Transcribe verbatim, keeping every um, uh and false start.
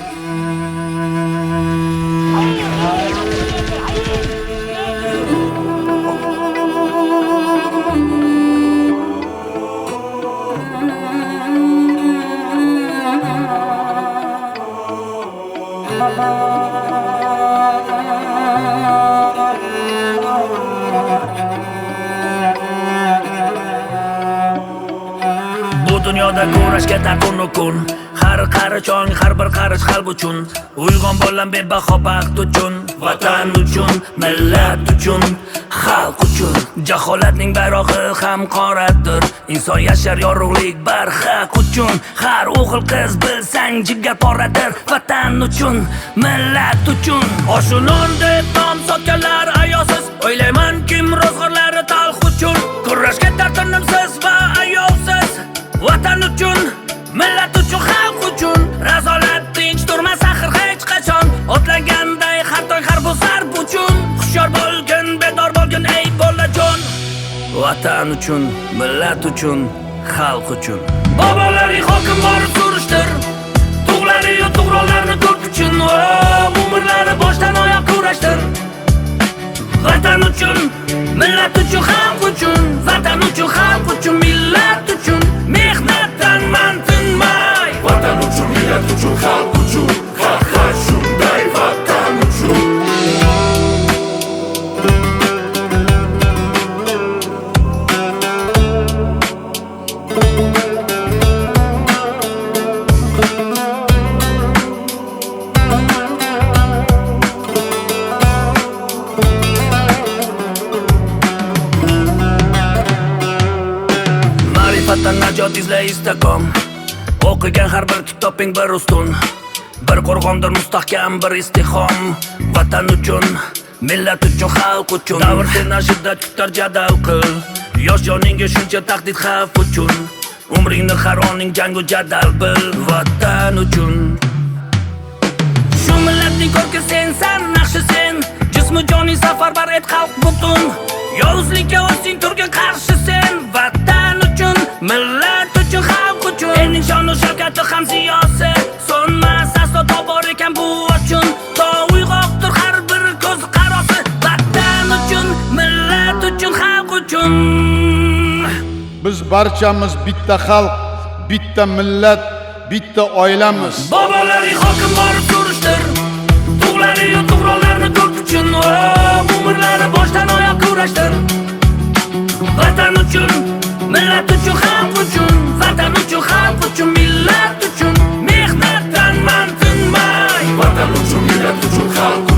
Dunyoda kurashga taqun kun har qarichong har bir qarish qalb uchun uyg'on bolam bebaho baxt uchun vatan uchun millat uchun xalq uchun jaholatning bayrog'i ham qoradir inson yashar yorug'lik barhaq uchun har o'g'il qiz bilsang jigar poradir vatan uchun millat uchun oshu non deb nom sotganlar ayovsiz o'ylayman kim ro'zg'orlari talx uchun kurashga tartinimsiz va ayovsiz vatan uchun millat uchun xalq uchun razolat tinch turmas axir hech qachon otlanganday har toy har bu sarb uchun hushyor bo'lgin bedor bo'lgin ey bolajon vatan uchun millat uchun xalq uchun bobolaring hokim borib surishtir tug'lari-yu tug'ronlarni ko'k uchun umrlari boshdan oyoq kurashtir vatan uchun millat uchun xalq uchun vatan uchun xalq uchun millat uchun mehnatdan man tinmay vatan uchun millat uchun xalq uchun faqat shunday vatan uchun Vatan najot izla istaqom o'qigan har bir kitobing bir ustun bir qo'rg'ondir mustahkam bir istihom vatan uchun millat uchun xalq uchun davr seni shiddat kutar jadal qil yosh joningga shuncha tahdid xavf uchun umringni har oning jangu jadal bil vatan uchun shu millatning ko'rki sensan naqshi sen jismu joning safarbar et xalq butun yovuzlikka o'zing turgan qarshi sen vatan uchun millat uchun xalq uchun elning shonu shavkati ham ziyosi so'nmas aslo tobor ekan bu uchun to uyg'oqdir har bir ko'z qarosi vatan uchun millat uchun xalq uchun biz barchamiz bitta xalq bitta millat bitta oilamiz bobolaring hokim borib surishtir tug'lari-yu tug'ronlarni ko'k uchun umrlari boshdan oyoq kurashtir vatan uchun millat uchun xalq uchun vatan uchun xalq uchun millat uchun mehnatdan man tinmay vatan uchun millat uchun xalq